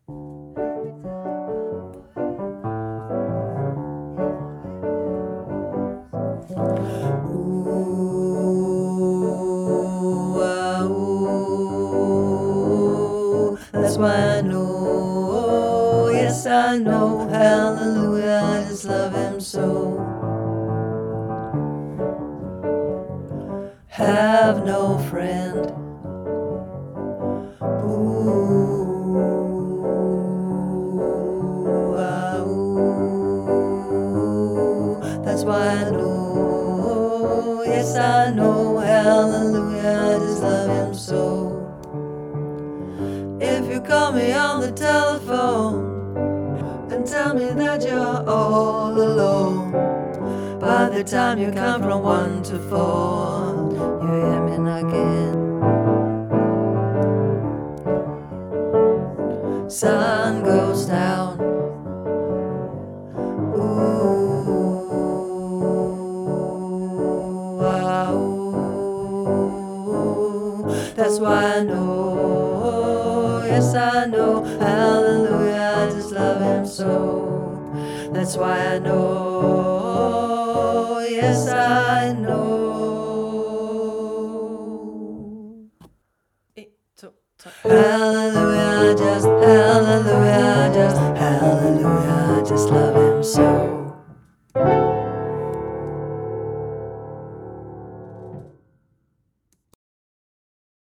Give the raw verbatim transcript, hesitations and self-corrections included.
Ooh, ah, ooh. That's why I know, yes I know, hallelujah, I just love him so. Have no friend. Ooh, ah, ooh. That's why I know, yes I know, hallelujah, I just love him so. If you call me on the telephone and tell me that you're all alone, by the time you count from one to four, you hear me knocking. Sun goes down. Ooh, ah, ooh. That's why I know, yes I know, hallelujah, I just love him so. That's why I know, yes I know. Ett, två, tre.